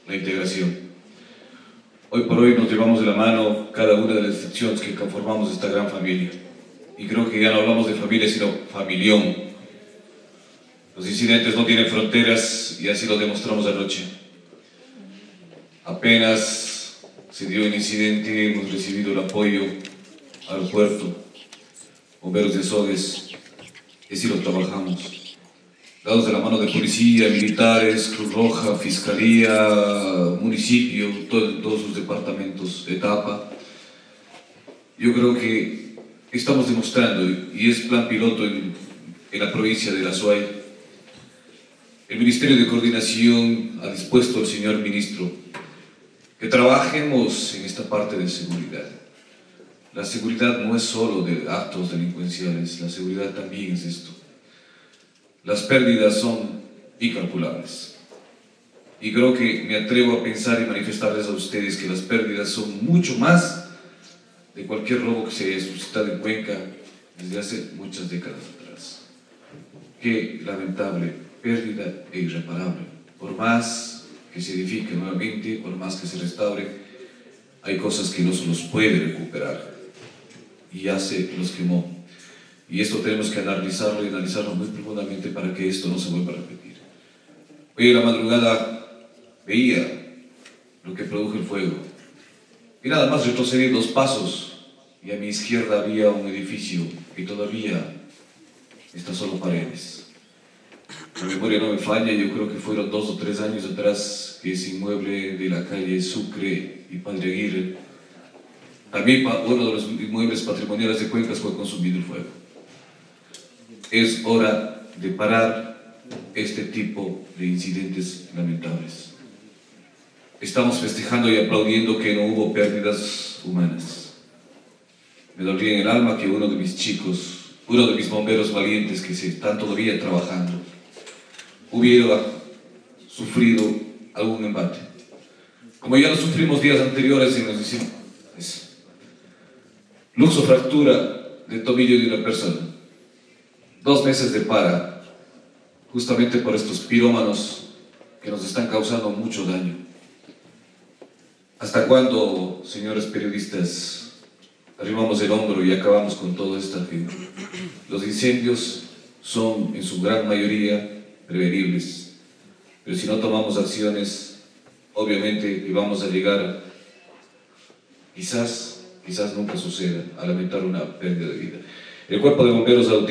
la integración. Hoy por hoy nos llevamos de la mano cada una de las instituciones que conformamos esta gran familia. Y creo que ya no hablamos de familia, sino familión. Los incidentes no tienen fronteras y así lo demostramos anoche. Apenas se dio el incidente, hemos recibido el apoyo al puerto, bomberos de Azogues, y así lo trabajamos. Dados de la mano de policía, militares, Cruz Roja, Fiscalía, municipio, todos sus departamentos, etapa. Yo creo que estamos demostrando, y es plan piloto en la provincia de La Azuay. El Ministerio de Coordinación ha dispuesto al señor ministro que trabajemos en esta parte de seguridad. La seguridad no es solo de actos delincuenciales, la seguridad también es esto. Las pérdidas son incalculables. Y creo que me atrevo a pensar y manifestarles a ustedes que las pérdidas son mucho más de cualquier robo que se haya suscitado en Cuenca desde hace muchas décadas atrás. Qué lamentable pérdida e irreparable. Por más que se edifique nuevamente, por más que se restaure, hay cosas que no se los puede recuperar. Y ya se los quemó. Y esto tenemos que analizarlo y analizarlo muy profundamente para que esto no se vuelva a repetir. Hoy en la madrugada veía lo que produjo el fuego. Y nada más retrocedí 2 pasos y a mi izquierda había un edificio que todavía está solo paredes. La memoria no me falla, yo creo que fueron 2 o 3 años atrás que ese inmueble de la calle Sucre y Padre Aguirre, también uno de los inmuebles patrimoniales de Cuenca, fue consumido el fuego. Es hora de parar este tipo de incidentes lamentables. Estamos festejando y aplaudiendo que no hubo pérdidas humanas. Me dolía en el alma que uno de mis chicos, uno de mis bomberos valientes que están todavía trabajando, hubiera sufrido algún embate. Como ya lo sufrimos días anteriores y nos decimos, luxo fractura de tobillo de una persona. 2 meses de para, justamente por estos pirómanos que nos están causando mucho daño. ¿Hasta cuándo, señores periodistas, arrimamos el hombro y acabamos con toda esta gente? Los incendios son, en su gran mayoría, prevenibles, pero si no tomamos acciones, obviamente que vamos a llegar, quizás nunca suceda, a lamentar una pérdida de vida. El Cuerpo de Bomberos